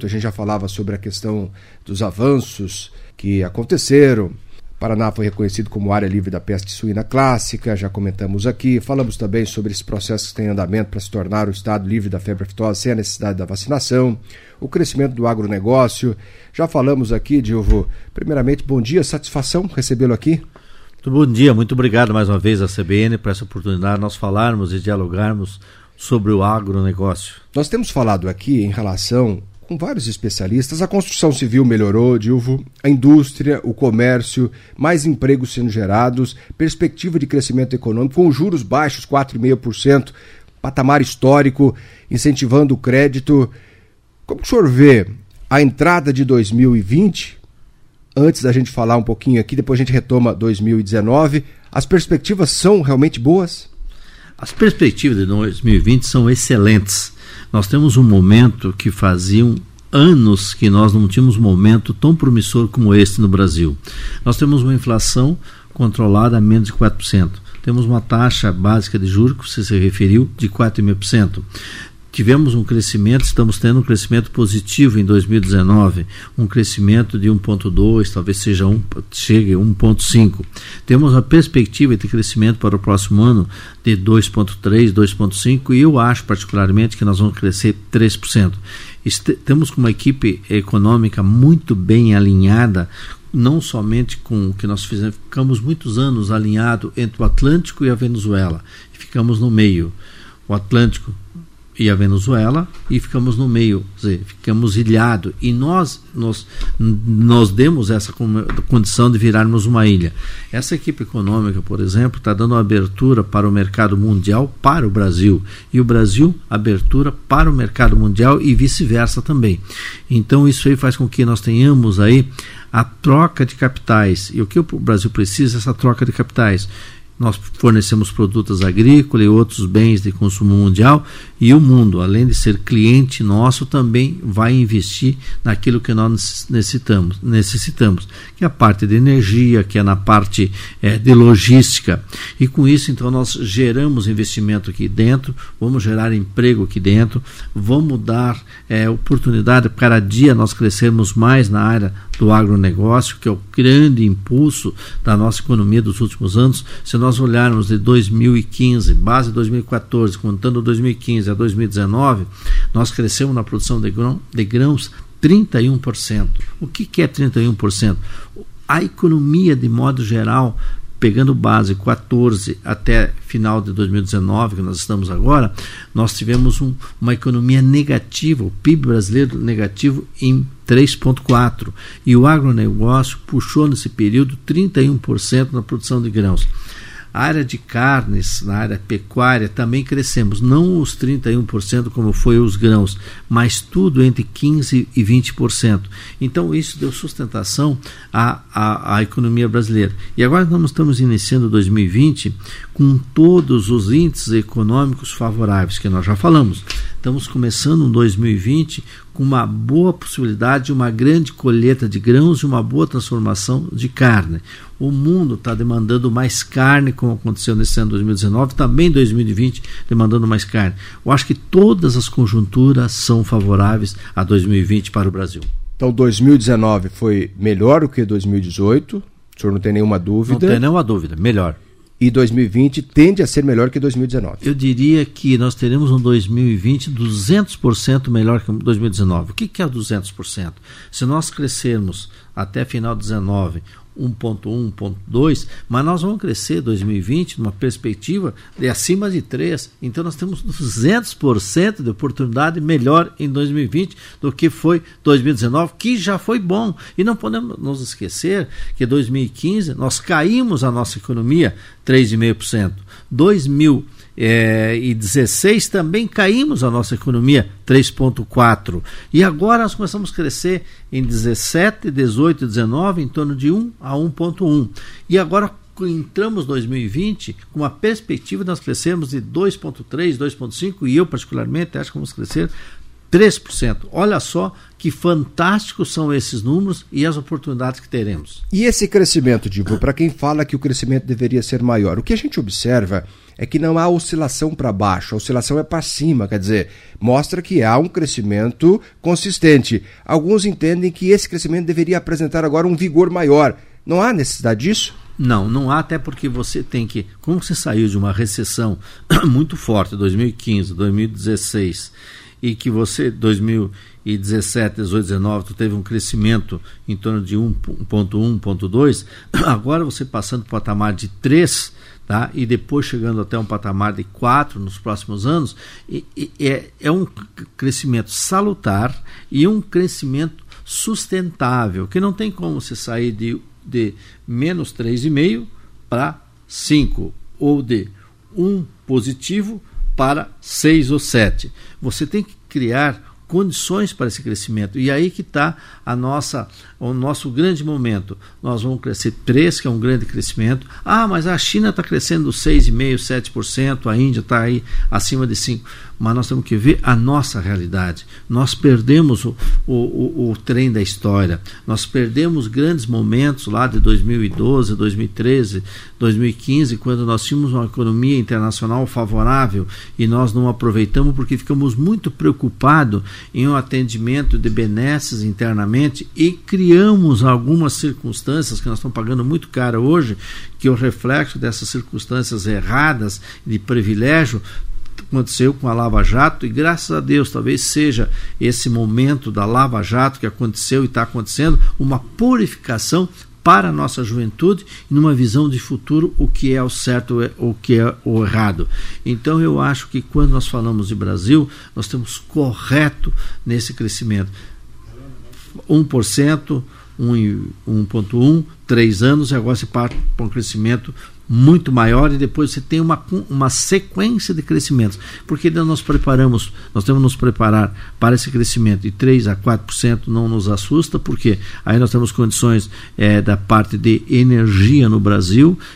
A gente já falava sobre a questão dos avanços que aconteceram. Paraná foi reconhecido como área livre da peste suína clássica, já comentamos aqui. Falamos também sobre esse processo que tem em andamento para se tornar o estado livre da febre aftosa sem a necessidade da vacinação, o crescimento do agronegócio. Já falamos aqui, Dilvo. Primeiramente, bom dia, satisfação recebê-lo aqui. Muito bom dia, muito obrigado mais uma vez à CBN por essa oportunidade de nós falarmos e dialogarmos sobre o agronegócio. Nós temos falado aqui em relação com vários especialistas, a construção civil melhorou, Dilvo, a indústria, o comércio, mais empregos sendo gerados, perspectiva de crescimento econômico, com juros baixos, 4,5%, patamar histórico, incentivando o crédito. Como o senhor vê a entrada de 2020, antes da gente falar um pouquinho aqui, depois a gente retoma 2019, as perspectivas são realmente boas? As perspectivas de 2020 são excelentes. Nós temos um momento que faziam anos que nós não tínhamos um momento tão promissor como este no Brasil. Nós temos uma inflação controlada a menos de 4%. Temos uma taxa básica de juros, que você se referiu, de 4,5%. Tivemos um crescimento, estamos tendo um crescimento positivo em 2019, um crescimento de 1,2, talvez chegue a 1,5. Temos uma perspectiva de crescimento para o próximo ano de 2,3, 2,5 e eu acho particularmente que nós vamos crescer 3%. Temos uma equipe econômica muito bem alinhada, não somente com o que nós fizemos, ficamos muitos anos alinhados entre o Atlântico e a Venezuela, ficamos no meio, o Atlântico e a Venezuela, e ficamos no meio, quer dizer, ficamos ilhados, e nós demos essa condição de virarmos uma ilha. Essa equipe econômica, por exemplo, está dando abertura para o mercado mundial, para o Brasil, e o Brasil abertura para o mercado mundial e vice-versa também. Então isso aí faz com que nós tenhamos aí a troca de capitais, e o que o Brasil precisa é essa troca de capitais. Nós fornecemos produtos agrícolas e outros bens de consumo mundial, e o mundo, além de ser cliente nosso, também vai investir naquilo que nós necessitamos, que é a parte de energia, que é na parte de logística. E com isso, então, nós geramos investimento aqui dentro, vamos gerar emprego aqui dentro, vamos dar oportunidade para cada dia nós crescermos mais na área do agronegócio, que é o grande impulso da nossa economia dos últimos anos. Se nós olharmos de 2015, base 2014, contando 2015 a 2019, nós crescemos na produção de grãos 31%. O que é 31%? A economia, de modo geral, pegando base 14 até final de 2019, que nós estamos agora, nós tivemos uma economia negativa, o PIB brasileiro negativo em 3,4%. E o agronegócio puxou nesse período 31% na produção de grãos. A área de carnes, na área pecuária, também crescemos, não os 31% como foi os grãos, mas tudo entre 15% e 20%. Então isso deu sustentação à economia brasileira. E agora nós estamos iniciando 2020 com todos os índices econômicos favoráveis, que nós já falamos. Estamos começando um 2020 com uma boa possibilidade de uma grande colheita de grãos e uma boa transformação de carne. O mundo está demandando mais carne, como aconteceu nesse ano 2019, também 2020 demandando mais carne. Eu acho que todas as conjunturas são favoráveis a 2020 para o Brasil. Então 2019 foi melhor do que 2018, o senhor não tem nenhuma dúvida? Não tem nenhuma dúvida, melhor. E 2020 tende a ser melhor que 2019. Eu diria que nós teremos um 2020 200% melhor que 2019. O que é 200%? Se nós crescermos até final de 2019 1,1, 1,2, mas nós vamos crescer 2020 numa perspectiva de acima de 3. Então nós temos 200% de oportunidade melhor em 2020 do que foi 2019, que já foi bom. E não podemos nos esquecer que em 2015 nós caímos a nossa economia 3,5%. 2016 também caímos a nossa economia 3,4%. E agora nós começamos a crescer em 17, 18 e 19 em torno de 1 a 1,1%. E agora entramos em 2020 com uma perspectiva de nós crescermos de 2,3, 2,5%, e eu particularmente acho que vamos crescer 3%. Olha só que fantásticos são esses números e as oportunidades que teremos. E esse crescimento, Divo, para quem fala que o crescimento deveria ser maior, o que a gente observa é que não há oscilação para baixo, a oscilação é para cima, quer dizer, mostra que há um crescimento consistente. Alguns entendem que esse crescimento deveria apresentar agora um vigor maior. Não há necessidade disso? Não há, até porque você tem que, como você saiu de uma recessão muito forte, 2015, 2016, e que você, 2017, 18, 19, tu teve um crescimento em torno de 1.1, 1.2, agora você passando para o patamar de 3, tá? E depois chegando até um patamar de 4 nos próximos anos, é um crescimento salutar e um crescimento sustentável, que não tem como você sair de menos 3,5 para 5, ou de 1 positivo para 6 ou 7. Você tem que criar condições para esse crescimento. E aí que está o nosso grande momento. Nós vamos crescer 3, que é um grande crescimento. Mas a China está crescendo 6,5%, 7%, a Índia está aí acima de 5%. Mas nós temos que ver a nossa realidade. Nós perdemos o trem da história. Nós perdemos grandes momentos lá de 2012, 2013, 2015, quando nós tínhamos uma economia internacional favorável e nós não aproveitamos porque ficamos muito preocupados em um atendimento de benesses internamente e criamos algumas circunstâncias que nós estamos pagando muito caro hoje, que o reflexo dessas circunstâncias erradas de privilégio aconteceu com a Lava Jato, e graças a Deus talvez seja esse momento da Lava Jato que aconteceu e está acontecendo, uma purificação para a nossa juventude e numa visão de futuro, o que é o certo, o que é o errado. Então eu acho que quando nós falamos de Brasil, nós temos correto nesse crescimento. 1%, 1.1, 3 anos, e agora se parte para um crescimento muito maior, e depois você tem uma sequência de crescimentos, porque nós temos que nos preparar para esse crescimento de 3 a 4%, não nos assusta, porque aí nós temos condições da parte de energia no Brasil,